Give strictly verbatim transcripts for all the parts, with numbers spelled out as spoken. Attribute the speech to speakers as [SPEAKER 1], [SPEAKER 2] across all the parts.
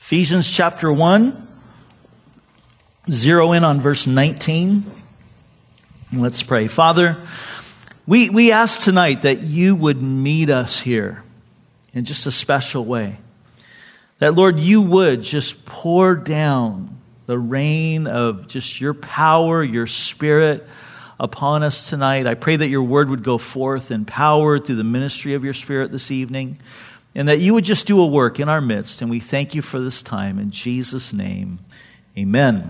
[SPEAKER 1] Ephesians chapter one, zero in on verse nineteen. Let's pray. Father, we, we ask tonight that you would meet us here in just a special way. That, Lord, you would just pour down the rain of just your power, your Spirit upon us tonight. I pray that your word would go forth in power through the ministry of your Spirit this evening, and that you would just do a work in our midst. And we thank you for this time. In Jesus' name, amen.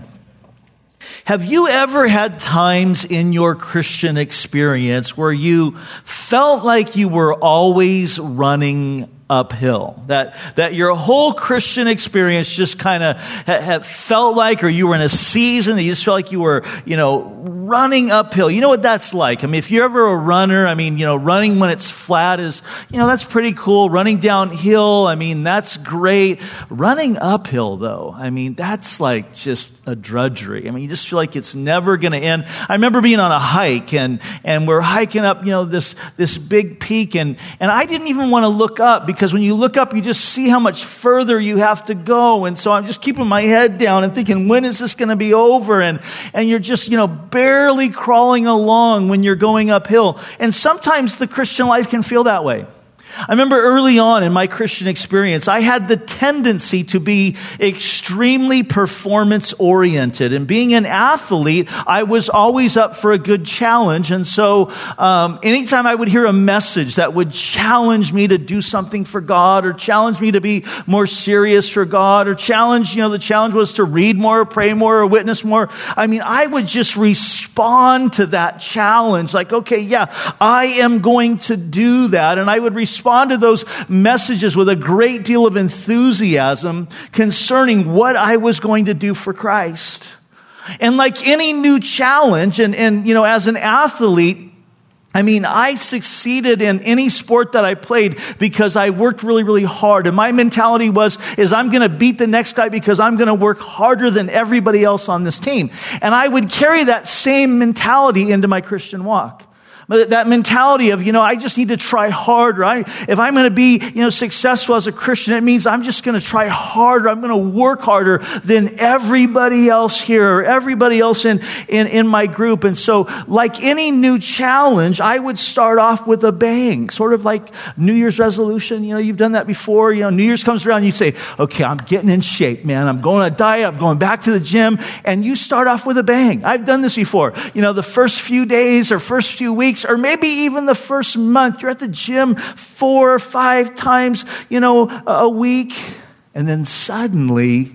[SPEAKER 1] Have you ever had times in your Christian experience where you felt like you were always running uphill? That that your whole Christian experience just kind of ha- ha- felt like, or you were in a season that you just felt like you were, you know, running uphill. You know what that's like? I mean, if you're ever a runner, I mean, you know, running when it's flat is, you know, that's pretty cool. Running downhill, I mean, that's great. Running uphill, though, I mean, that's like just a drudgery. I mean, you just feel like it's never going to end. I remember being on a hike, and and we're hiking up, you know, this this big peak, and and I didn't even want to look up, because Because when you look up, you just see how much further you have to go. And so I'm just keeping my head down and thinking, when is this going to be over? And, and you're just, you know, barely crawling along when you're going uphill. And sometimes the Christian life can feel that way. I remember early on in my Christian experience, I had the tendency to be extremely performance-oriented. And being an athlete, I was always up for a good challenge. And so um, anytime I would hear a message that would challenge me to do something for God, or challenge me to be more serious for God, or challenge, you know, the challenge was to read more, pray more, or witness more. I mean, I would just respond to that challenge. Like, okay, yeah, I am going to do that. And I would respond to those messages with a great deal of enthusiasm concerning what I was going to do for Christ. And like any new challenge, and, and you know, as an athlete, I mean, I succeeded in any sport that I played because I worked really, really hard. And my mentality was, is I'm going to beat the next guy because I'm going to work harder than everybody else on this team. And I would carry that same mentality into my Christian walk. But that mentality of, you know, I just need to try harder. I, if I'm going to be, you know, successful as a Christian, it means I'm just going to try harder. I'm going to work harder than everybody else here, or everybody else in, in, in my group. And so, like any new challenge, I would start off with a bang, sort of like New Year's resolution. You know, you've done that before. You know, New Year's comes around, and you say, okay, I'm getting in shape, man. I'm going on a diet. I'm going back to the gym. And you start off with a bang. I've done this before. You know, the first few days or first few weeks, or maybe even the first month, you're at the gym four or five times, you know, a week. And then suddenly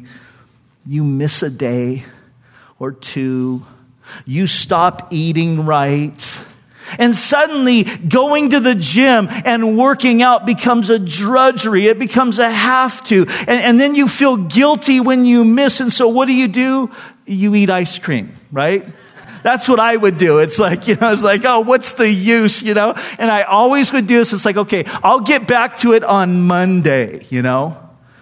[SPEAKER 1] you miss a day or two. You stop eating right. And suddenly going to the gym and working out becomes a drudgery. It becomes a have to. And, and then you feel guilty when you miss. And so what do you do? You eat ice cream, right? That's what I would do. It's like, you know, it's like, oh, what's the use, you know? And I always would do this. It's like, okay, I'll get back to it on Monday, you know?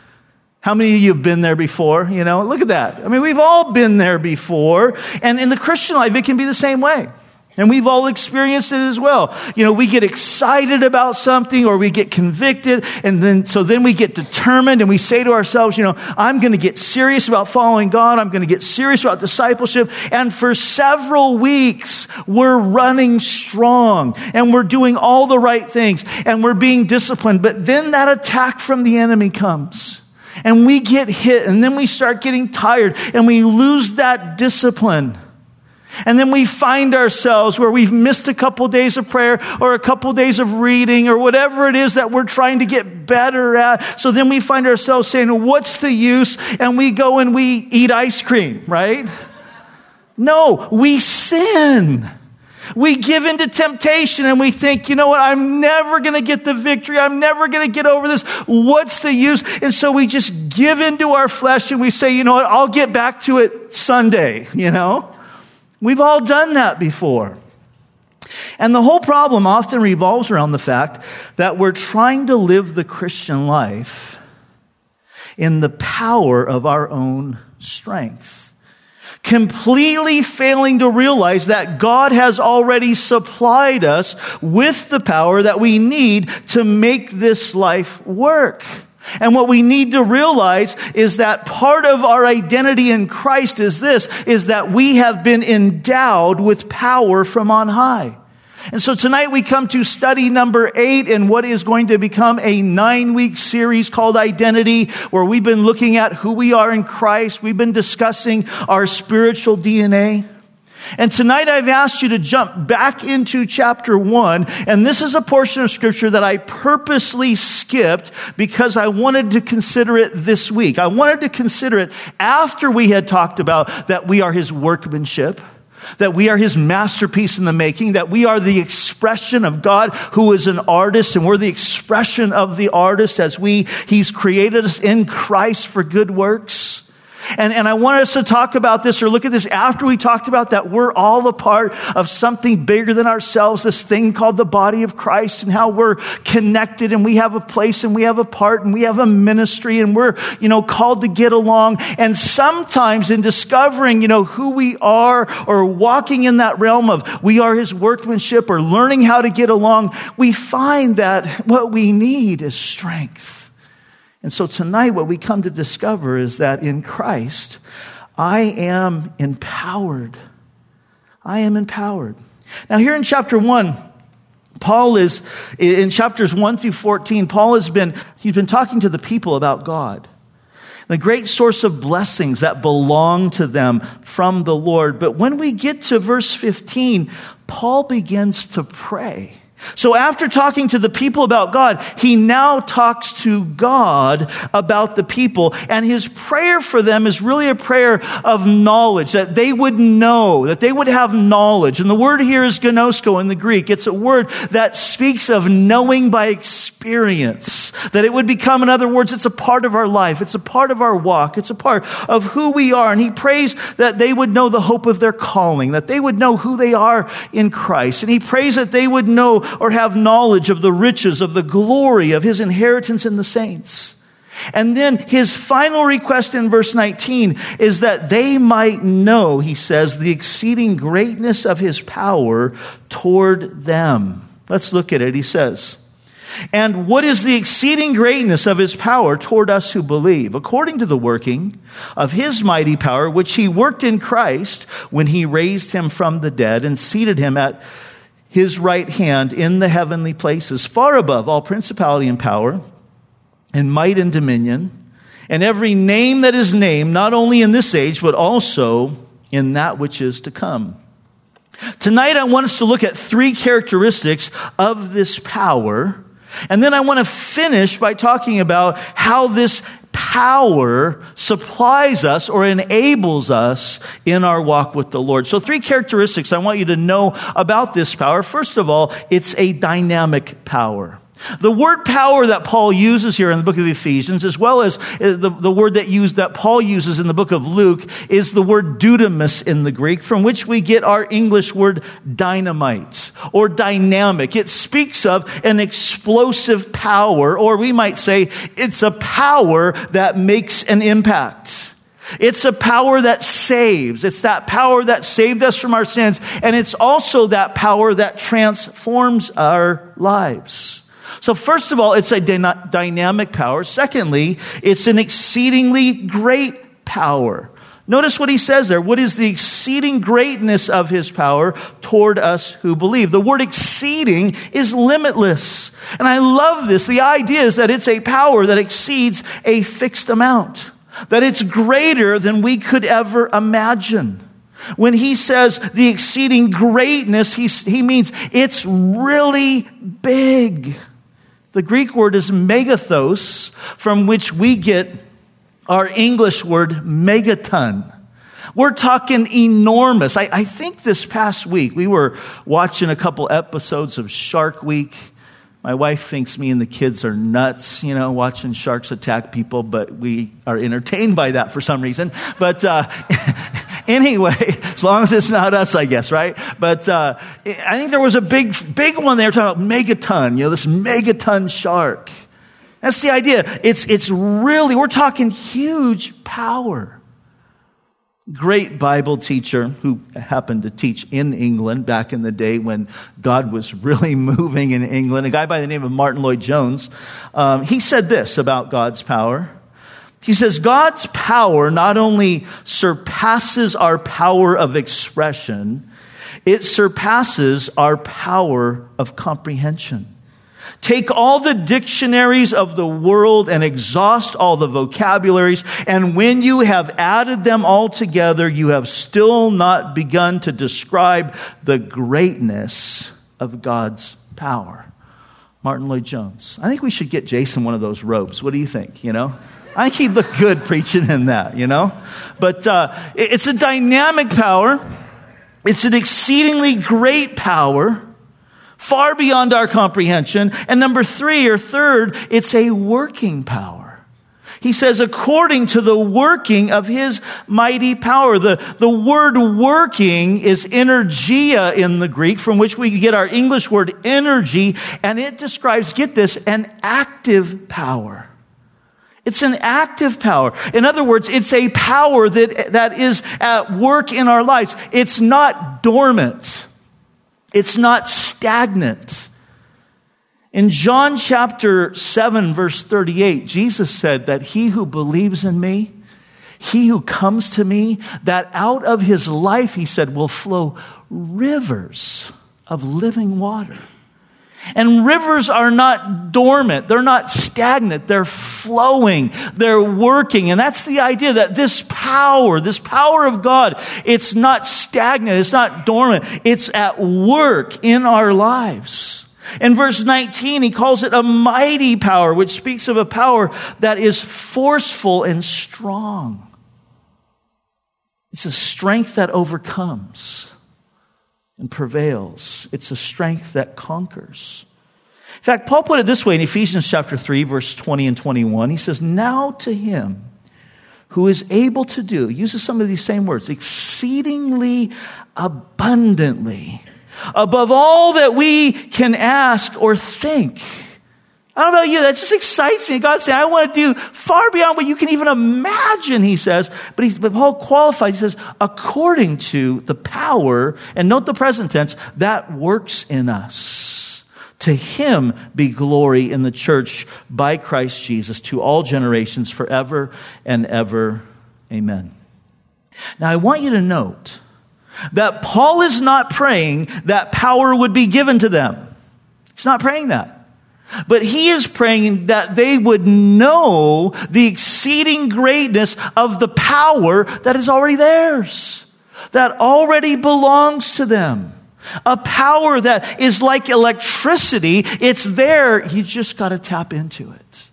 [SPEAKER 1] How many of you have been there before? You know, look at that. I mean, we've all been there before. And in the Christian life, it can be the same way. And we've all experienced it as well. You know, we get excited about something, or we get convicted, and then so then we get determined, and we say to ourselves, you know, I'm going to get serious about following God. I'm going to get serious about discipleship. And for several weeks, we're running strong, and we're doing all the right things, and we're being disciplined. But then that attack from the enemy comes, and we get hit, and then we start getting tired, and we lose that discipline. And then we find ourselves where we've missed a couple days of prayer, or a couple days of reading, or whatever it is that we're trying to get better at. So then we find ourselves saying, what's the use? And we go and we eat ice cream, right? No, we sin. We give into temptation, and we think, you know what, I'm never going to get the victory. I'm never going to get over this. What's the use? And so we just give into our flesh, and we say, you know what, I'll get back to it Sunday, you know? We've all done that before. And the whole problem often revolves around the fact that we're trying to live the Christian life in the power of our own strength, completely failing to realize that God has already supplied us with the power that we need to make this life work. And what we need to realize is that part of our identity in Christ is this, is that we have been endowed with power from on high. And so tonight we come to study number eight in what is going to become a nine-week series called Identity, where we've been looking at who we are in Christ. We've been discussing our spiritual D N A. And tonight I've asked you to jump back into chapter one, and this is a portion of scripture that I purposely skipped because I wanted to consider it this week. I wanted to consider it after we had talked about that we are his workmanship, that we are his masterpiece in the making, that we are the expression of God who is an artist, and we're the expression of the artist as we, he's created us in Christ for good works. And, and I want us to talk about this or look at this after we talked about that we're all a part of something bigger than ourselves, this thing called the body of Christ, and how we're connected and we have a place and we have a part and we have a ministry and we're, you know, called to get along. And sometimes in discovering, you know, who we are or walking in that realm of we are his workmanship or learning how to get along, we find that what we need is strength. And so tonight what we come to discover is that in Christ, I am empowered. I am empowered. Now here in chapter one, Paul is, in chapters one through fourteen, Paul has been, he's been talking to the people about God. The great source of blessings that belong to them from the Lord. But when we get to verse fifteen, Paul begins to pray. So after talking to the people about God, he now talks to God about the people. And his prayer for them is really a prayer of knowledge, that they would know, that they would have knowledge. And the word here is gnosko in the Greek. It's a word that speaks of knowing by experience. That it would become, in other words, it's a part of our life. It's a part of our walk. It's a part of who we are. And he prays that they would know the hope of their calling, that they would know who they are in Christ. And he prays that they would know or have knowledge of the riches of the glory of his inheritance in the saints. And then his final request in verse nineteen is that they might know, he says, the exceeding greatness of his power toward them. Let's look at it. He says, and what is the exceeding greatness of his power toward us who believe, according to the working of his mighty power, which he worked in Christ when he raised him from the dead and seated him at his right hand in the heavenly places, far above all principality and power and might and dominion, and every name that is named, not only in this age, but also in that which is to come. Tonight, I want us to look at three characteristics of this power, and then I want to finish by talking about how this power supplies us or enables us in our walk with the Lord. So three characteristics I want you to know about this power. First of all, it's a dynamic power. The word power that Paul uses here in the book of Ephesians, as well as the, the word that used that Paul uses in the book of Luke, is the word dunamis in the Greek, from which we get our English word dynamite or dynamic. It speaks of an explosive power, or we might say it's a power that makes an impact. It's a power that saves. It's that power that saved us from our sins, and it's also that power that transforms our lives. So first of all, it's a dyna- dynamic power. Secondly, it's an exceedingly great power. Notice what he says there. What is the exceeding greatness of his power toward us who believe? The word exceeding is limitless. And I love this. The idea is that it's a power that exceeds a fixed amount. That it's greater than we could ever imagine. When he says the exceeding greatness, he, he means it's really big. The Greek word is megathos, from which we get our English word megaton. We're talking enormous. I, I think this past week we were watching a couple episodes of Shark Week. My wife thinks me and the kids are nuts, you know, watching sharks attack people, but we are entertained by that for some reason. But uh, anyway, as long as it's not us, I guess, right? But uh, I think there was a big, big one there talking about megaton, you know, this megaton shark. That's the idea. It's, it's really, we're talking huge power. great Bible teacher who happened to teach in England back in the day when God was really moving in England, a guy by the name of Martin Lloyd-Jones. Um, he said this about God's power. He says, God's power not only surpasses our power of expression, it surpasses our power of comprehension. Take all the dictionaries of the world and exhaust all the vocabularies, and when you have added them all together, you have still not begun to describe the greatness of God's power. Martin Lloyd-Jones. I think we should get Jason one of those robes. What do you think, you know? I think he'd look good preaching in that, you know? But uh, it's a dynamic power. It's an exceedingly great power, far beyond our comprehension. And number three, or third, it's a working power. He says, according to the working of his mighty power. The, the word working is energia in the Greek, from which we get our English word energy, and it describes, get this, an active power. It's an active power. In other words, it's a power that, that is at work in our lives. It's not dormant. It's not stagnant. In John chapter seven, verse thirty-eight, Jesus said that he who believes in me, he who comes to me, that out of his life, he said, will flow rivers of living water. And rivers are not dormant. They're not stagnant. They're flowing. They're working. And that's the idea, that this power, this power of God, it's not stagnant. It's not dormant. It's at work in our lives. In verse nineteen, he calls it a mighty power, which speaks of a power that is forceful and strong. It's a strength that overcomes and prevails. It's a strength that conquers. In fact, Paul put it this way in Ephesians chapter three, verse twenty and twenty-one. He says, now to him who is able to do, uses some of these same words, exceedingly abundantly, above all that we can ask or think. I don't know about you, that just excites me. God saying, I want to do far beyond what you can even imagine, he says. But, he, but Paul qualifies, he says, according to the power, and note the present tense, that works in us. To him be glory in the church by Christ Jesus to all generations forever and ever. Amen. Now I want you to note that Paul is not praying that power would be given to them. He's not praying that. But he is praying that they would know the exceeding greatness of the power that is already theirs, that already belongs to them. A power that is like electricity. It's there. You just got to tap into it.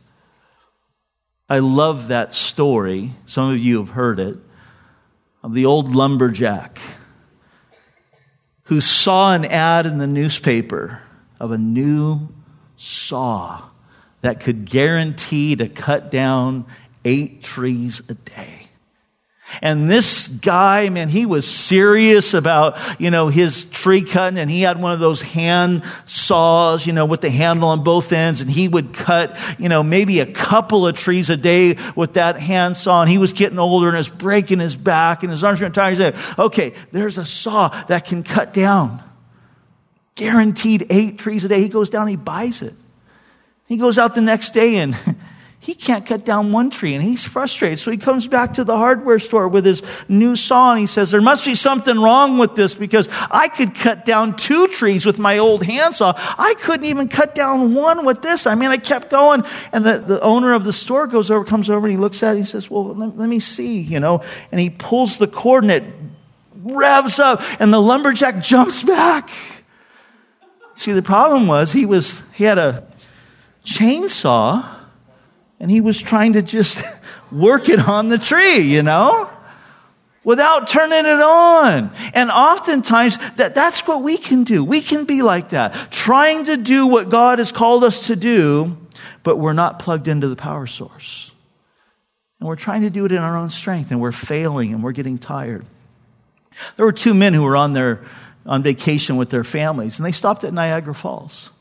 [SPEAKER 1] I love that story. Some of you have heard it, of the old lumberjack who saw an ad in the newspaper of a new saw that could guarantee to cut down eight trees a day. And this guy, man, he was serious about, you know, his tree cutting, and he had one of those hand saws, you know, with the handle on both ends, and he would cut, you know, maybe a couple of trees a day with that hand saw, and he was getting older and it was breaking his back and his arms were tired. He said, okay, there's a saw that can cut down guaranteed eight trees a day. He goes down, he buys it. He goes out the next day and he can't cut down one tree, and he's frustrated. So he comes back to the hardware store with his new saw, and he says, there must be something wrong with this, because I could cut down two trees with my old handsaw. I couldn't even cut down one with this. I mean, I kept going. And the, the owner of the store goes over, comes over, and he looks at it. He says, well, let, let me see, you know. And he pulls the cord, and it revs up, and the lumberjack jumps back. See, the problem was he was he had a chainsaw, and he was trying to just work it on the tree, you know, without turning it on. And oftentimes that, that's what we can do. We can be like that, trying to do what God has called us to do, but we're not plugged into the power source. And we're trying to do it in our own strength, and we're failing, and we're getting tired. There were two men who were on their on vacation with their families, and they stopped at Niagara Falls.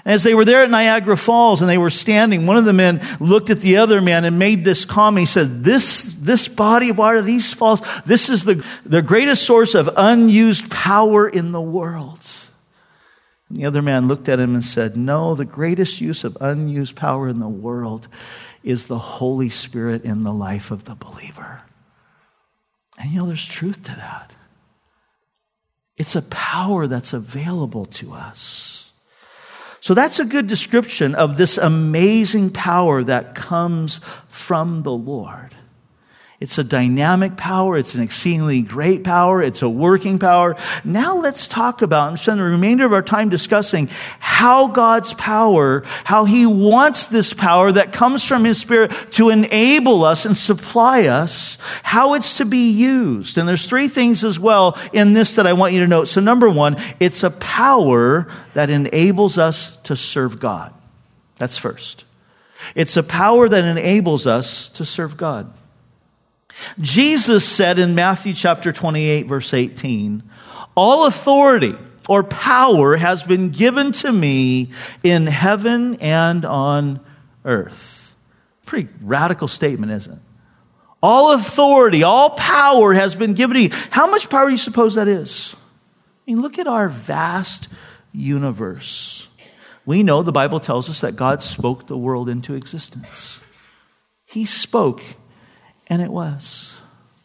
[SPEAKER 1] And as they were there at Niagara Falls and they were standing, one of the men looked at the other man and made this comment. He said, this, this body of water, these falls, this is the, the greatest source of unused power in the world. And the other man looked at him and said, no, the greatest use of unused power in the world is the Holy Spirit in the life of the believer. And you know, there's truth to that. It's a power that's available to us. So that's a good description of this amazing power that comes from the Lord. It's a dynamic power. It's an exceedingly great power. It's a working power. Now let's talk about and spend the remainder of our time discussing how God's power, how He wants this power that comes from His Spirit to enable us and supply us, how it's to be used. And there's three things as well in this that I want you to note. So number one, it's a power that enables us to serve God. That's first. It's a power that enables us to serve God. Jesus said in Matthew chapter twenty-eight, verse eighteen, all authority or power has been given to me in heaven and on earth. Pretty radical statement, isn't it? All authority, all power has been given to you. How much power do you suppose that is? I mean, look at our vast universe. We know the Bible tells us that God spoke the world into existence. He spoke. And it was.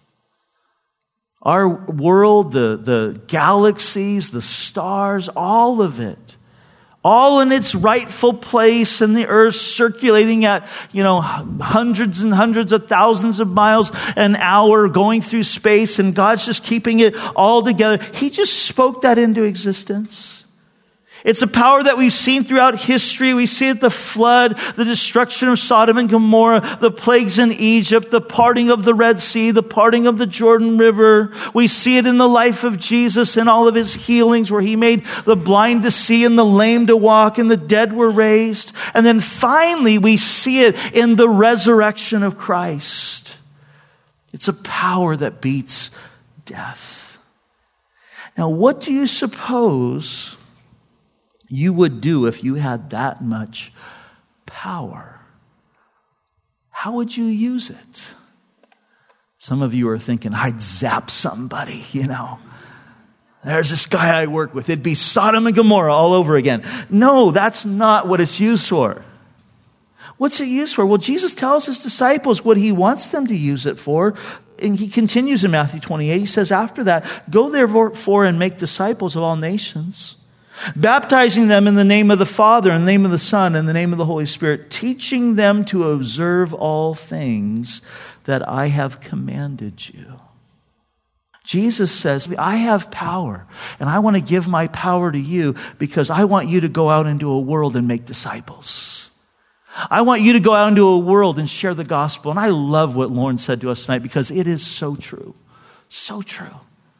[SPEAKER 1] Our world, the, the galaxies, the stars, all of it, all in its rightful place, and the earth circulating at, you know, hundreds and hundreds of thousands of miles an hour going through space, and God's just keeping it all together. He just spoke that into existence. It's a power that we've seen throughout history. We see it, the flood, the destruction of Sodom and Gomorrah, the plagues in Egypt, the parting of the Red Sea, the parting of the Jordan River. We see it in the life of Jesus and all of His healings, where He made the blind to see and the lame to walk and the dead were raised. And then finally, we see it in the resurrection of Christ. It's a power that beats death. Now, what do you suppose you would do if you had that much power? How would you use it? Some of you are thinking, I'd zap somebody, you know. There's this guy I work with. It'd be Sodom and Gomorrah all over again. No, that's not what it's used for. What's it used for? Well, Jesus tells His disciples what He wants them to use it for. And He continues in Matthew twenty-eight. He says after that, go therefore and make disciples of all nations, baptizing them in the name of the Father, in the name of the Son, in the name of the Holy Spirit, teaching them to observe all things that I have commanded you. Jesus says, I have power, and I want to give my power to you because I want you to go out into a world and make disciples. I want you to go out into a world and share the gospel. And I love what Lauren said to us tonight because it is so true. So true.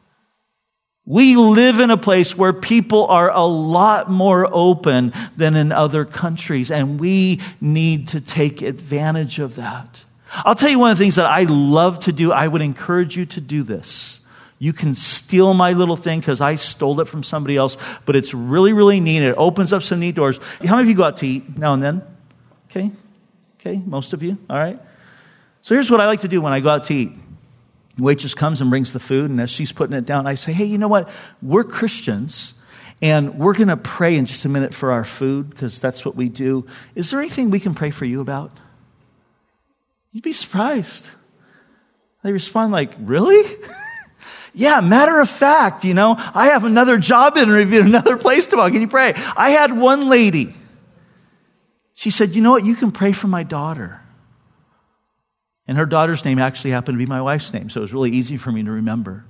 [SPEAKER 1] We live in a place where people are a lot more open than in other countries, and we need to take advantage of that. I'll tell you one of the things that I love to do. I would encourage you to do this. You can steal my little thing because I stole it from somebody else, but it's really, really neat. It opens up some neat doors. How many of you go out to eat now and then? Okay. Okay. Most of you. All right. So here's what I like to do when I go out to eat. The waitress comes and brings the food, and as she's putting it down, I say, hey, you know what? We're Christians, and we're going to pray in just a minute for our food because that's what we do. Is there anything we can pray for you about? You'd be surprised. They respond like, really? Yeah, matter of fact, you know, I have another job interview in another place tomorrow. Can you pray? I had one lady. She said, you know what? You can pray for my daughter. And her daughter's name actually happened to be my wife's name, so it was really easy for me to remember.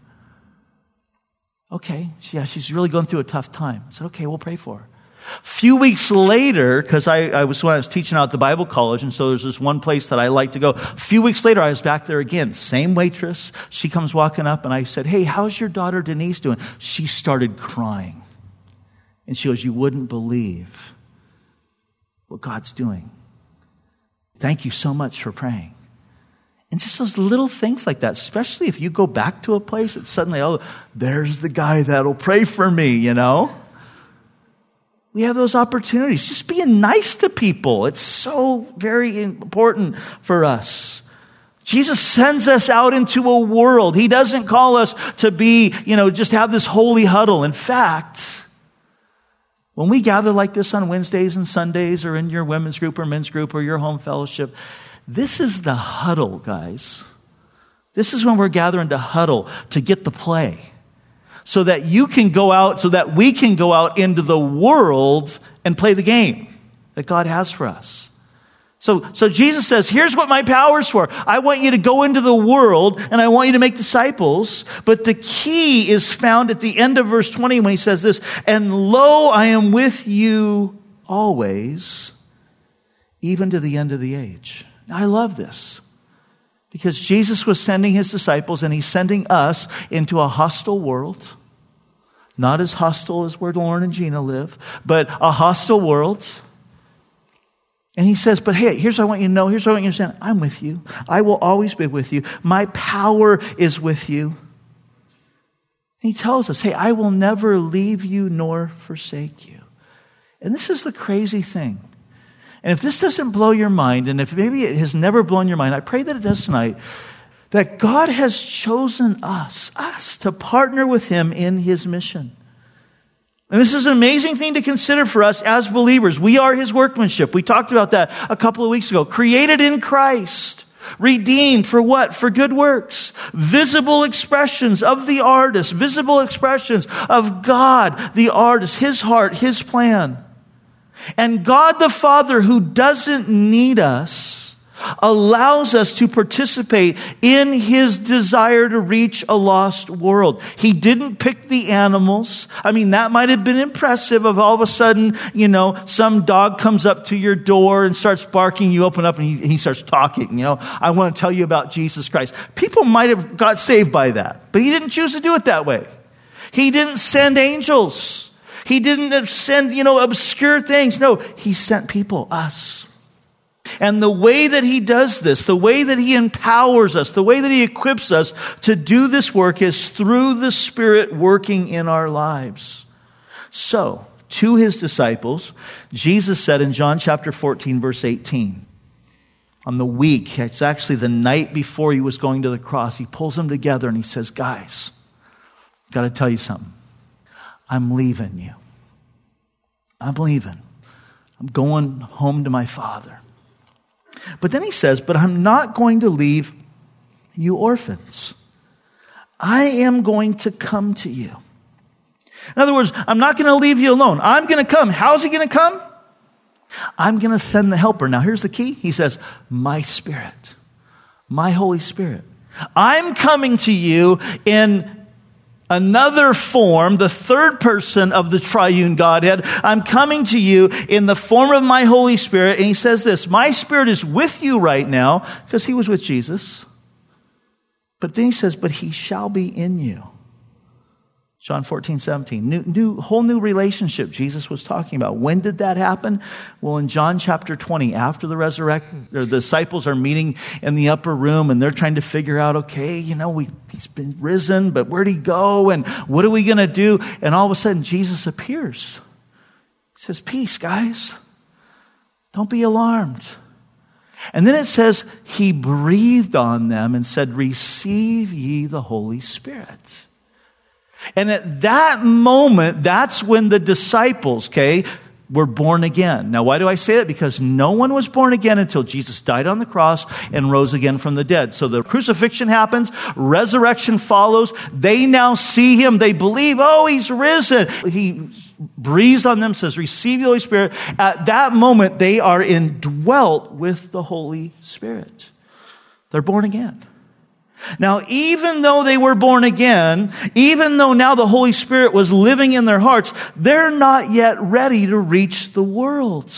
[SPEAKER 1] Okay, yeah, she's really going through a tough time. I said, okay, we'll pray for her. A few weeks later, because I, I was when I was teaching out at the Bible college, and so there's this one place that I like to go. A few weeks later, I was back there again. Same waitress. She comes walking up, and I said, hey, how's your daughter Denise doing? She started crying. And she goes, you wouldn't believe what God's doing. Thank you so much for praying. And just those little things like that, especially if you go back to a place, it's suddenly, oh, there's the guy that'll pray for me, you know? We have those opportunities. Just being nice to people. It's so very important for us. Jesus sends us out into a world. He doesn't call us to be, you know, just have this holy huddle. In fact, when we gather like this on Wednesdays and Sundays or in your women's group or men's group or your home fellowship, this is the huddle, guys. This is when we're gathering to huddle, to get the play. So that you can go out, so that we can go out into the world and play the game that God has for us. So, so Jesus says, here's what my power's for. I want you to go into the world and I want you to make disciples. But the key is found at the end of verse twenty when he says this, and lo, I am with you always, even to the end of the age. Now, I love this. Because Jesus was sending his disciples and he's sending us into a hostile world. Not as hostile as where Lauren and Gina live, but a hostile world. And he says, but hey, here's what I want you to know. Here's what I want you to understand. I'm with you. I will always be with you. My power is with you. And he tells us, hey, I will never leave you nor forsake you. And this is the crazy thing. And if this doesn't blow your mind, and if maybe it has never blown your mind, I pray that it does tonight, that God has chosen us, us, to partner with him in his mission. And this is an amazing thing to consider for us as believers. We are his workmanship. We talked about that a couple of weeks ago. Created in Christ. Redeemed for what? For good works. Visible expressions of the artist. Visible expressions of God, the artist, his heart, his plan. And God the Father, who doesn't need us, allows us to participate in his desire to reach a lost world. He didn't pick the animals. I mean, that might have been impressive if all of a sudden, you know, some dog comes up to your door and starts barking. You open up and he, he starts talking. You know, I want to tell you about Jesus Christ. People might have got saved by that, but he didn't choose to do it that way. He didn't send angels. He didn't send, you know, obscure things. No, he sent people, us. And the way that he does this, the way that he empowers us, the way that he equips us to do this work is through the Spirit working in our lives. So, to his disciples, Jesus said in John chapter fourteen, verse eighteen, on the week, it's actually the night before he was going to the cross, he pulls them together and he says, guys, got to tell you something. I'm leaving you. I'm leaving. I'm going home to my Father. But then he says, but I'm not going to leave you orphans. I am going to come to you. In other words, I'm not going to leave you alone. I'm going to come. How's he going to come? I'm going to send the helper. Now here's the key. He says, my Spirit, my Holy Spirit. I'm coming to you in another form, the third person of the triune Godhead. I'm coming to you in the form of my Holy Spirit. And he says this, my Spirit is with you right now, because he was with Jesus. But then he says, but he shall be in you. John fourteen, seventeen. New, new, whole new relationship Jesus was talking about. When did that happen? Well, in John chapter twenty, after the resurrection, the disciples are meeting in the upper room and they're trying to figure out, okay, you know, we, he's been risen, but where'd he go? And what are we going to do? And all of a sudden, Jesus appears. He says, peace, guys. Don't be alarmed. And then it says, he breathed on them and said, receive ye the Holy Spirit. And at that moment, that's when the disciples, okay, were born again. Now, why do I say that? Because no one was born again until Jesus died on the cross and rose again from the dead. So the crucifixion happens, resurrection follows. They now see him. They believe, oh, he's risen. He breathes on them, says, receive the Holy Spirit. At that moment, they are indwelt with the Holy Spirit. They're born again. Now, even though they were born again, even though now the Holy Spirit was living in their hearts, they're not yet ready to reach the world.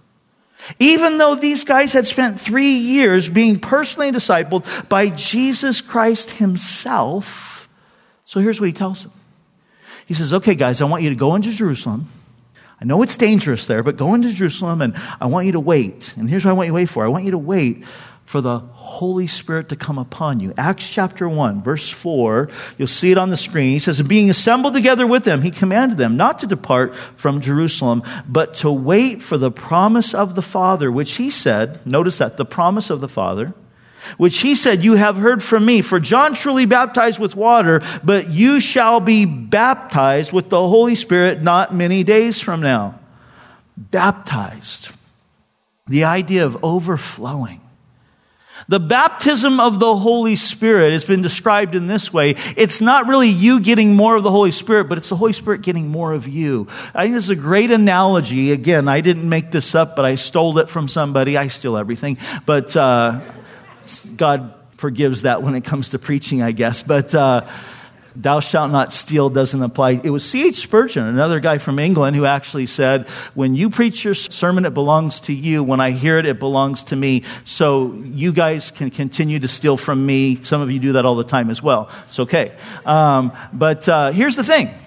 [SPEAKER 1] Even though these guys had spent three years being personally discipled by Jesus Christ himself. So here's what he tells them. He says, okay, guys, I want you to go into Jerusalem. I know it's dangerous there, but go into Jerusalem and I want you to wait. And here's what I want you to wait for. I want you to wait for the Holy Spirit to come upon you. Acts chapter one, verse four, you'll see it on the screen. He says, and being assembled together with them, he commanded them not to depart from Jerusalem, but to wait for the promise of the Father, which he said, notice that, the promise of the Father, which he said, you have heard from me. For John truly baptized with water, but you shall be baptized with the Holy Spirit not many days from now. Baptized. The idea of overflowing. The baptism of the Holy Spirit has been described in this way. It's not really you getting more of the Holy Spirit, but it's the Holy Spirit getting more of you. I think this is a great analogy. Again, I didn't make this up, but I stole it from somebody. I steal everything. But uh, God forgives that when it comes to preaching, I guess. But uh, thou shalt not steal doesn't apply. It was C H Spurgeon, another guy from England, who actually said, when you preach your sermon, it belongs to you. When I hear it, it belongs to me. So you guys can continue to steal from me. Some of you do that all the time as well. It's okay. Um, but uh, here's the thing.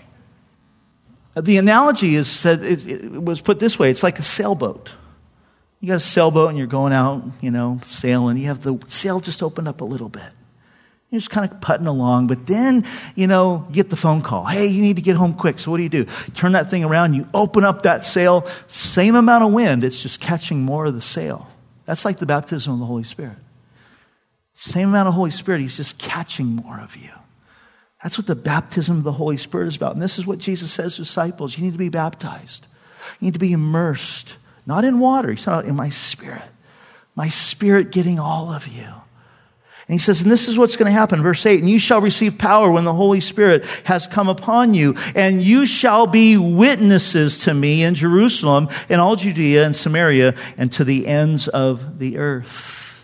[SPEAKER 1] The analogy is said, it was put this way. It's like a sailboat. You got a sailboat and you're going out, you know, sailing. You have the sail just opened up a little bit. You're just kind of putting along, but then, you know, you get the phone call. Hey, you need to get home quick. So what do you do? You turn that thing around, you open up that sail, same amount of wind, it's just catching more of the sail. That's like the baptism of the Holy Spirit. Same amount of Holy Spirit, he's just catching more of you. That's what the baptism of the Holy Spirit is about. And this is what Jesus says to disciples. You need to be baptized. You need to be immersed. Not in water. He's talking about in my Spirit. My Spirit getting all of you. And he says, and this is what's going to happen. Verse eight, and you shall receive power when the Holy Spirit has come upon you, and you shall be witnesses to me in Jerusalem and all Judea and Samaria and to the ends of the earth.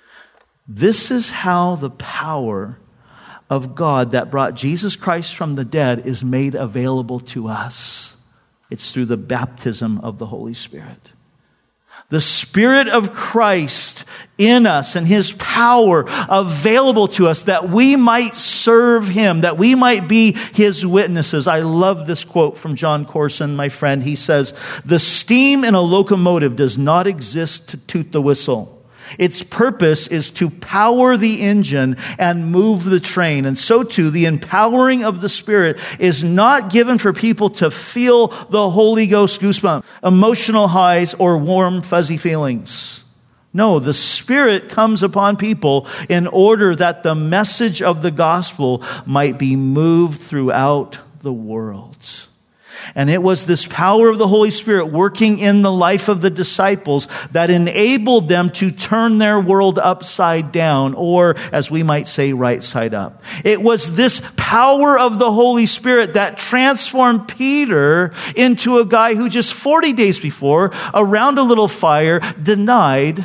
[SPEAKER 1] This is how the power of God that brought Jesus Christ from the dead is made available to us. It's through the baptism of the Holy Spirit. The Spirit of Christ in us and His power available to us that we might serve Him, that we might be His witnesses. I love this quote from John Corson, my friend. He says, the steam in a locomotive does not exist to toot the whistle. Its purpose is to power the engine and move the train. And so too, the empowering of the Spirit is not given for people to feel the Holy Ghost goosebumps, emotional highs, or warm, fuzzy feelings. No, the Spirit comes upon people in order that the message of the gospel might be moved throughout the world. And it was this power of the Holy Spirit working in the life of the disciples that enabled them to turn their world upside down, or as we might say, right side up. It was this power of the Holy Spirit that transformed Peter into a guy who just forty days before, around a little fire, denied,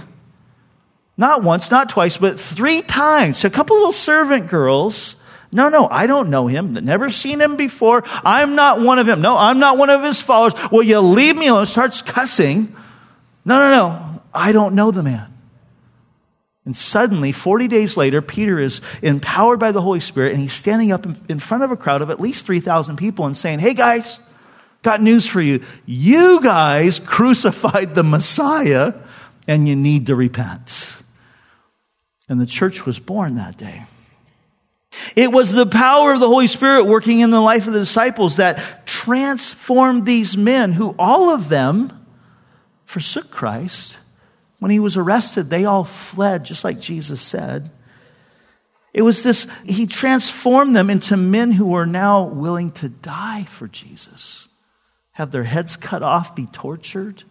[SPEAKER 1] not once, not twice, but three times, a couple little servant girls, No, no, I don't know him. Never seen him before. I'm not one of him. No, I'm not one of his followers. Will you leave me alone? Starts cussing. No, no, no. I don't know the man. And suddenly, forty days later, Peter is empowered by the Holy Spirit, and he's standing up in front of a crowd of at least three thousand people and saying, hey guys, got news for you. You guys crucified the Messiah, and you need to repent. And the church was born that day. It was the power of the Holy Spirit working in the life of the disciples that transformed these men who all of them forsook Christ. When he was arrested, they all fled, just like Jesus said. It was this, he transformed them into men who were now willing to die for Jesus, have their heads cut off, be tortured.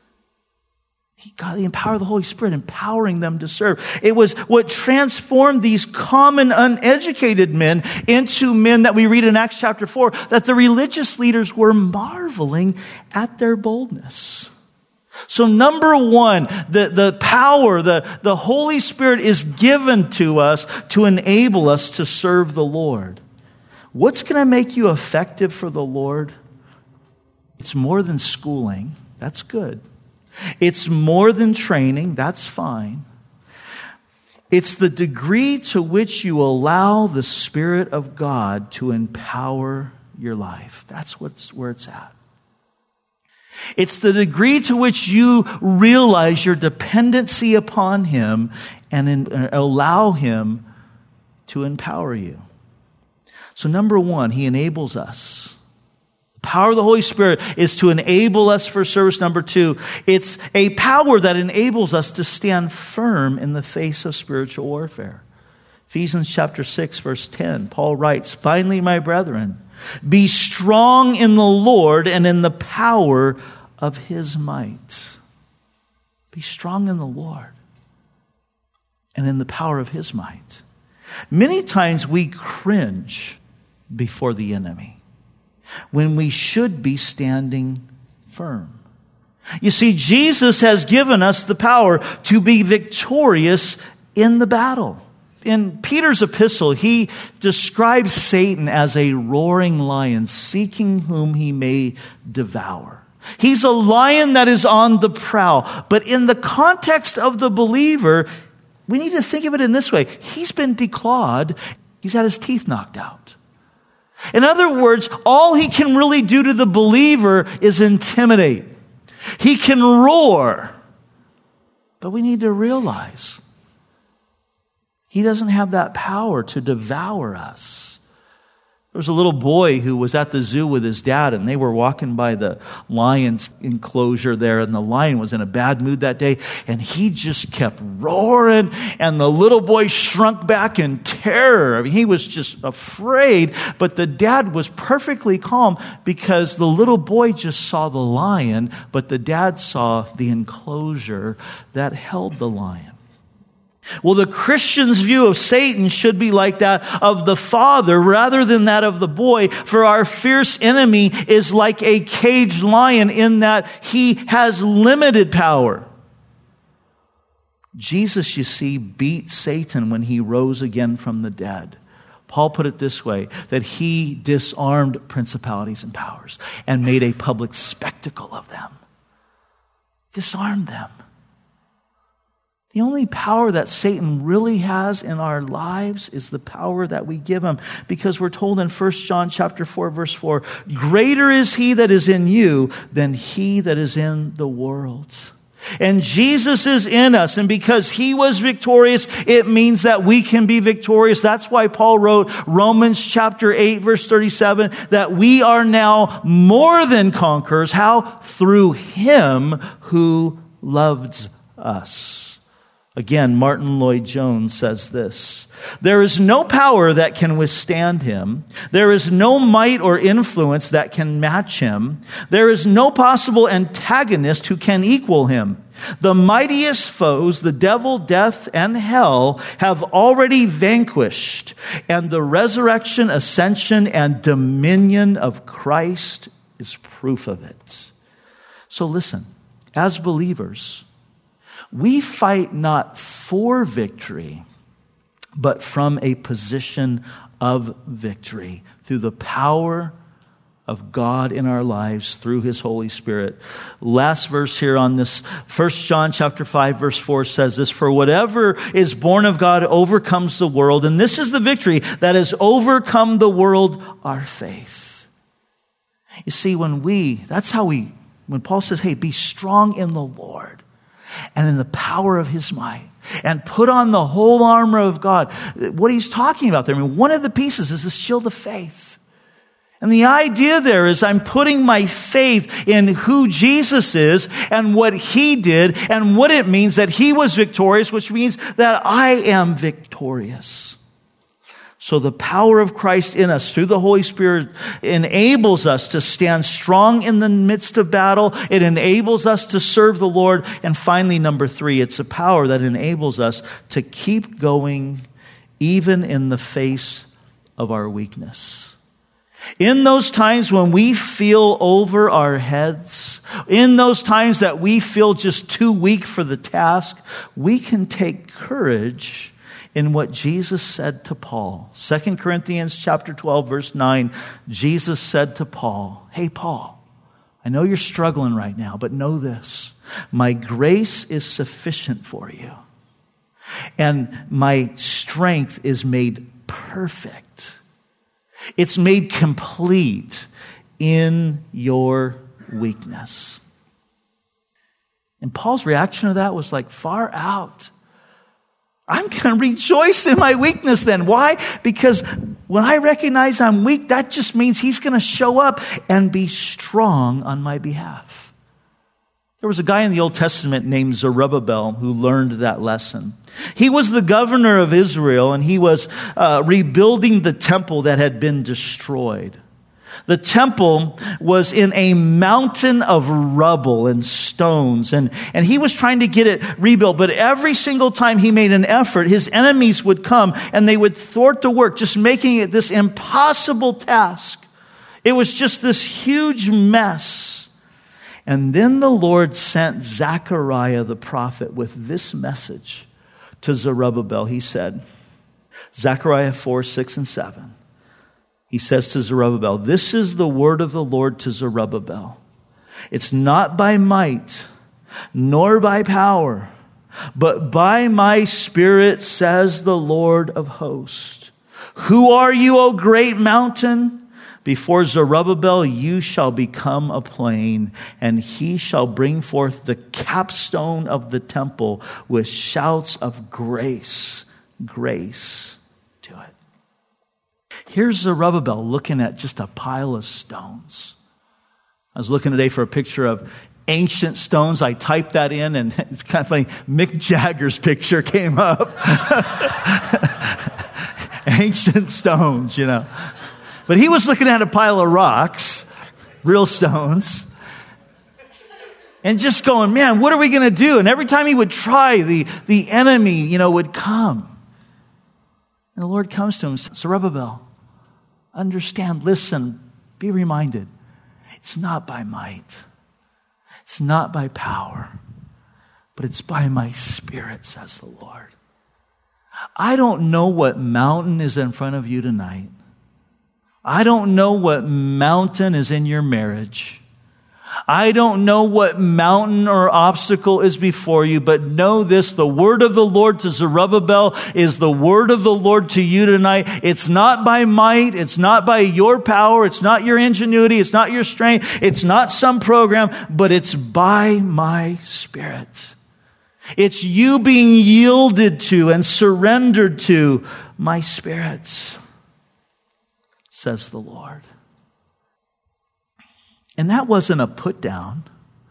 [SPEAKER 1] He got the power of the Holy Spirit, empowering them to serve. It was what transformed these common, uneducated men into men that we read in Acts chapter four, that the religious leaders were marveling at their boldness. So number one, the, the power, the, the Holy Spirit is given to us to enable us to serve the Lord. What's going to make you effective for the Lord? It's more than schooling. That's good. It's more than training. That's fine. It's the degree to which you allow the Spirit of God to empower your life. That's what's, where it's at. It's the degree to which you realize your dependency upon Him and in, allow him to empower you. So number one, he enables us. The power of the Holy Spirit is to enable us for service. Number two, it's a power that enables us to stand firm in the face of spiritual warfare. Ephesians chapter six, verse ten, Paul writes, "Finally, my brethren, be strong in the Lord and in the power of his might." Be strong in the Lord and in the power of his might. Many times we cringe before the enemy when we should be standing firm. You see, Jesus has given us the power to be victorious in the battle. In Peter's epistle, he describes Satan as a roaring lion seeking whom he may devour. He's a lion that is on the prowl. But in the context of the believer, we need to think of it in this way. He's been declawed. He's had his teeth knocked out. In other words, all he can really do to the believer is intimidate. He can roar. But we need to realize he doesn't have that power to devour us. There was a little boy who was at the zoo with his dad, and they were walking by the lion's enclosure there, and the lion was in a bad mood that day, and he just kept roaring, and the little boy shrunk back in terror. I mean, he was just afraid, but the dad was perfectly calm because the little boy just saw the lion, but the dad saw the enclosure that held the lion. Well, the Christian's view of Satan should be like that of the father rather than that of the boy, for our fierce enemy is like a caged lion in that he has limited power. Jesus, you see, beat Satan when he rose again from the dead. Paul put it this way, that he disarmed principalities and powers and made a public spectacle of them. Disarmed them. The only power that Satan really has in our lives is the power that we give him. Because we're told in First John chapter four, verse four, greater is he that is in you than he that is in the world. And Jesus is in us. And because he was victorious, it means that we can be victorious. That's why Paul wrote Romans chapter eight, verse thirty-seven, that we are now more than conquerors. How? Through him who loved us. Again, Martin Lloyd-Jones says this, there is no power that can withstand him. There is no might or influence that can match him. There is no possible antagonist who can equal him. The mightiest foes, the devil, death, and hell, have already vanquished, and the resurrection, ascension, and dominion of Christ is proof of it. So listen, as believers, we fight not for victory, but from a position of victory through the power of God in our lives through his Holy Spirit. Last verse here on this, First John chapter five, verse four says this, for whatever is born of God overcomes the world, and this is the victory that has overcome the world, our faith. You see, when we, that's how we, when Paul says, hey, be strong in the Lord and in the power of his might, and put on the whole armor of God. What he's talking about there, I mean, one of the pieces is the shield of faith. And the idea there is I'm putting my faith in who Jesus is and what he did and what it means that he was victorious, which means that I am victorious. So the power of Christ in us through the Holy Spirit enables us to stand strong in the midst of battle. It enables us to serve the Lord. And finally, number three, it's a power that enables us to keep going even in the face of our weakness. In those times when we feel over our heads, in those times that we feel just too weak for the task, we can take courage in what Jesus said to Paul. Second Corinthians chapter twelve, verse nine, Jesus said to Paul, hey, Paul, I know you're struggling right now, but know this, my grace is sufficient for you, and my strength is made perfect. It's made complete in your weakness. And Paul's reaction to that was like, far out. I'm going to rejoice in my weakness then. Why? Because when I recognize I'm weak, that just means he's going to show up and be strong on my behalf. There was a guy in the Old Testament named Zerubbabel who learned that lesson. He was the governor of Israel, and he was uh, rebuilding the temple that had been destroyed. The temple was in a mountain of rubble and stones, and, and he was trying to get it rebuilt. But every single time he made an effort, his enemies would come and they would thwart the work, just making it this impossible task. It was just this huge mess. And then the Lord sent Zechariah the prophet with this message to Zerubbabel. He said, Zechariah four, six, and seven. He says to Zerubbabel, this is the word of the Lord to Zerubbabel. It's not by might, nor by power, but by my Spirit, says the Lord of hosts. Who are you, O great mountain? Before Zerubbabel, you shall become a plain, and he shall bring forth the capstone of the temple with shouts of grace, grace to it. Here's Zerubbabel looking at just a pile of stones. I was looking today for a picture of ancient stones. I typed that in, and it's kind of funny. Mick Jagger's picture came up. Ancient stones, you know. But he was looking at a pile of rocks, real stones, and just going, man, what are we going to do? And every time he would try, the, the enemy, you know, would come. And the Lord comes to him and says, Zerubbabel, understand, listen, be reminded. It's not by might. It's not by power. But it's by my Spirit, says the Lord. I don't know what mountain is in front of you tonight. I don't know what mountain is in your marriage. I don't know what mountain or obstacle is before you, but know this, the word of the Lord to Zerubbabel is the word of the Lord to you tonight. It's not by might. It's not by your power. It's not your ingenuity. It's not your strength. It's not some program, but it's by my Spirit. It's you being yielded to and surrendered to my Spirit, says the Lord. And that wasn't a put down.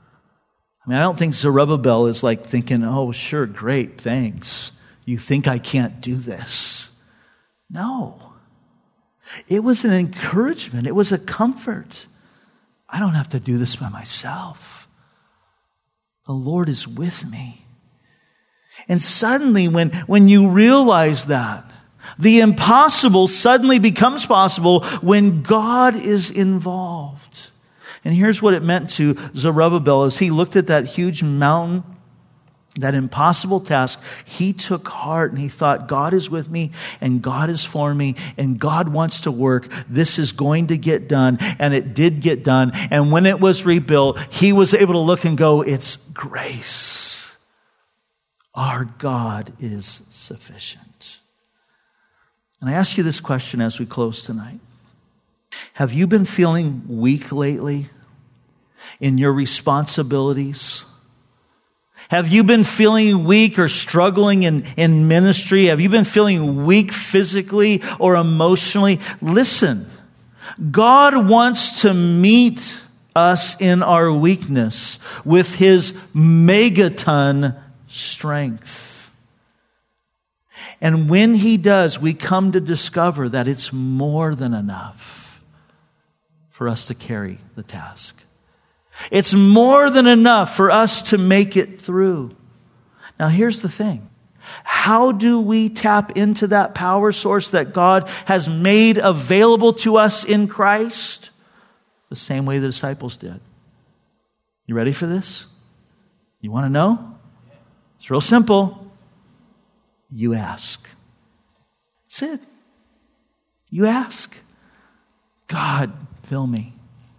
[SPEAKER 1] I mean, I don't think Zerubbabel is like thinking, oh, sure, great, thanks. You think I can't do this? No. It was an encouragement. It was a comfort. I don't have to do this by myself. The Lord is with me. And suddenly, when, when you realize that, the impossible suddenly becomes possible when God is involved. And here's what it meant to Zerubbabel as he looked at that huge mountain, that impossible task. He took heart and he thought, God is with me and God is for me and God wants to work. This is going to get done. And it did get done. And when it was rebuilt, he was able to look and go, it's grace. Our God is sufficient. And I ask you this question as we close tonight. Have you been feeling weak lately in your responsibilities? Have you been feeling weak or struggling in, in ministry? Have you been feeling weak physically or emotionally? Listen, God wants to meet us in our weakness with His megaton strength. And when He does, we come to discover that it's more than enough for us to carry the task. It's more than enough for us to make it through. Now, here's the thing. How do we tap into that power source that God has made available to us in Christ? The same way the disciples did. You ready for this? You want to know? It's real simple. You ask. That's it. You ask. God, fill me.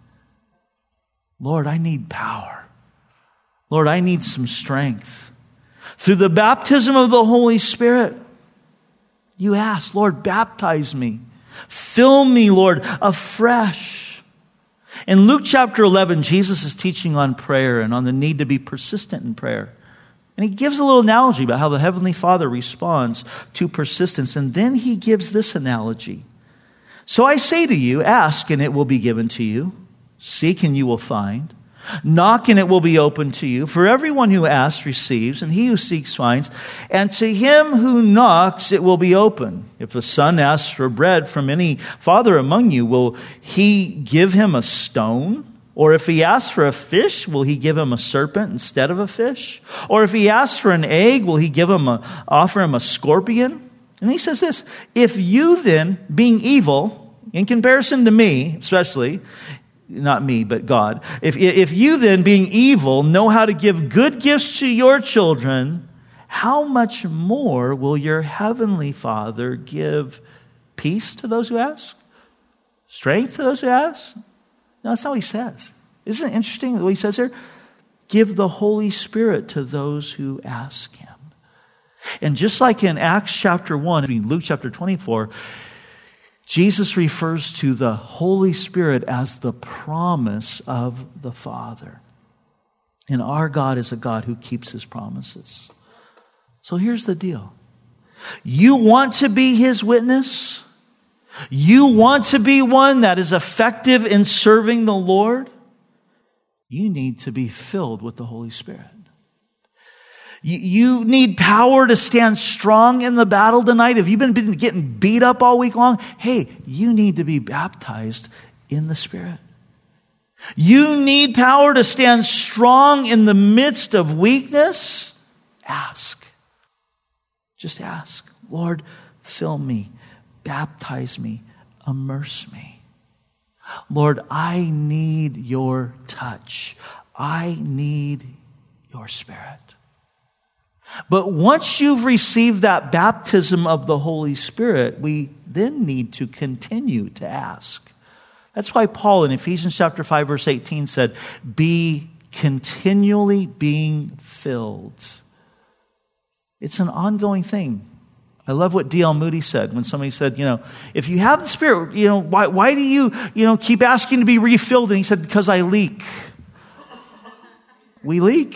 [SPEAKER 1] Lord, I need power. Lord, I need some strength. Through the baptism of the Holy Spirit, you ask, Lord, baptize me. Fill me, Lord, afresh. In Luke chapter eleven, Jesus is teaching on prayer and on the need to be persistent in prayer. And he gives a little analogy about how the Heavenly Father responds to persistence. And then he gives this analogy. So I say to you, ask and it will be given to you. Seek and you will find. Knock and it will be opened to you. For everyone who asks receives, and he who seeks finds. And to him who knocks it will be open. If a son asks for bread from any father among you, will he give him a stone? Or if he asks for a fish, will he give him a serpent instead of a fish? Or if he asks for an egg, will he give him a, offer him a scorpion? And he says this, if you then, being evil, in comparison to me, especially, not me, but God, if, if you then, being evil, know how to give good gifts to your children, how much more will your heavenly Father give peace to those who ask? Strength to those who ask? No, that's not what he says. Isn't it interesting what he says here? Give the Holy Spirit to those who ask him. And just like in Acts chapter one, I mean Luke chapter twenty-four, Jesus refers to the Holy Spirit as the promise of the Father. And our God is a God who keeps his promises. So here's the deal. You want to be his witness? You want to be one that is effective in serving the Lord? You need to be filled with the Holy Spirit. You need power to stand strong in the battle tonight. If you've been getting beat up all week long, hey, you need to be baptized in the Spirit. You need power to stand strong in the midst of weakness. Ask. Just ask. Lord, fill me, baptize me, immerse me. Lord, I need your touch. I need your Spirit. But once you've received that baptism of the Holy Spirit, we then need to continue to ask. That's why Paul in Ephesians chapter five, verse eighteen said, be continually being filled. It's an ongoing thing. I love what D L Moody said when somebody said, you know, if you have the Spirit, you know, why, why do you, you know, keep asking to be refilled? And he said, because I leak. We leak.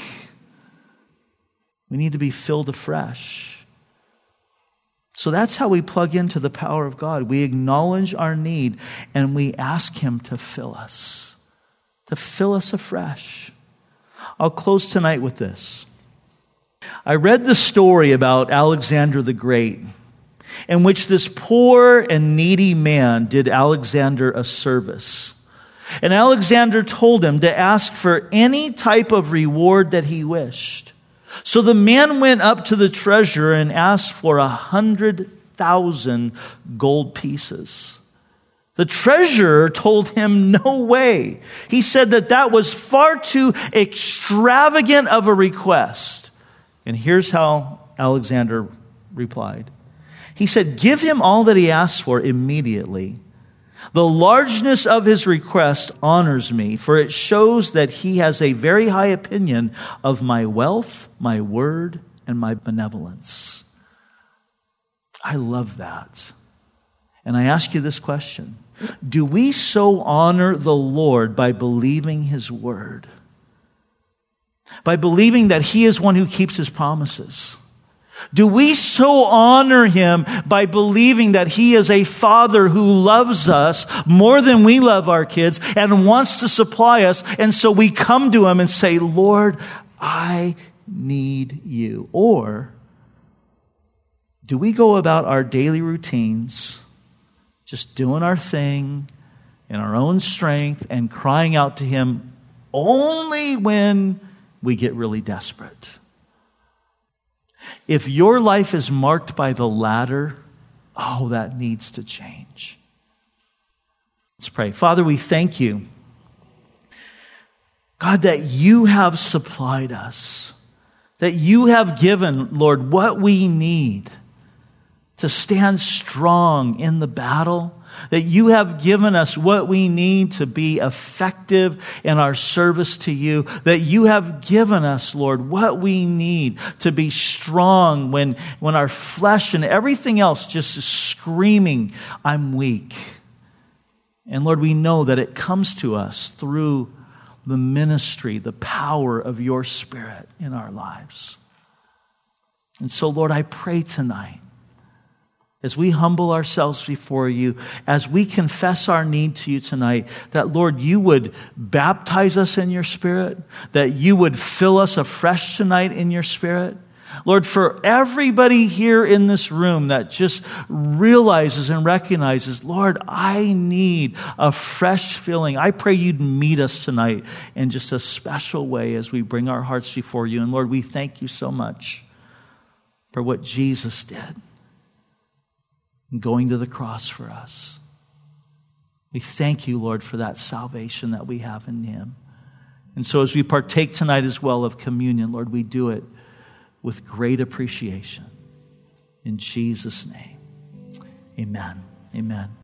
[SPEAKER 1] We need to be filled afresh. So that's how we plug into the power of God. We acknowledge our need and we ask him to fill us, to fill us afresh. I'll close tonight with this. I read the story about Alexander the Great, in which this poor and needy man did Alexander a service. And Alexander told him to ask for any type of reward that he wished. So the man went up to the treasurer and asked for a hundred thousand gold pieces. The treasurer told him no way. He said that that was far too extravagant of a request. And here's how Alexander replied. He said, give him all that he asked for immediately. The largeness of his request honors me, for it shows that he has a very high opinion of my wealth, my word, and my benevolence. I love that. And I ask you this question. Do we so honor the Lord by believing his word? By believing that he is one who keeps his promises? Do we so honor him by believing that he is a father who loves us more than we love our kids and wants to supply us? And so we come to him and say, Lord, I need you. Or do we go about our daily routines, just doing our thing in our own strength and crying out to him only when we get really desperate? If your life is marked by the latter, oh, that needs to change. Let's pray. Father, we thank you, God, that you have supplied us, that you have given, Lord, what we need to stand strong in the battle, that you have given us what we need to be effective in our service to you, that you have given us, Lord, what we need to be strong when, when our flesh and everything else just is screaming, I'm weak. And Lord, we know that it comes to us through the ministry, the power of your Spirit in our lives. And so, Lord, I pray tonight, as we humble ourselves before you, as we confess our need to you tonight, that, Lord, you would baptize us in your Spirit, that you would fill us afresh tonight in your Spirit. Lord, for everybody here in this room that just realizes and recognizes, Lord, I need a fresh filling. I pray you'd meet us tonight in just a special way as we bring our hearts before you. And Lord, we thank you so much for what Jesus did in going to the cross for us. We thank you, Lord, for that salvation that we have in him. And so as we partake tonight as well of communion, Lord, we do it with great appreciation. In Jesus' name, amen. Amen.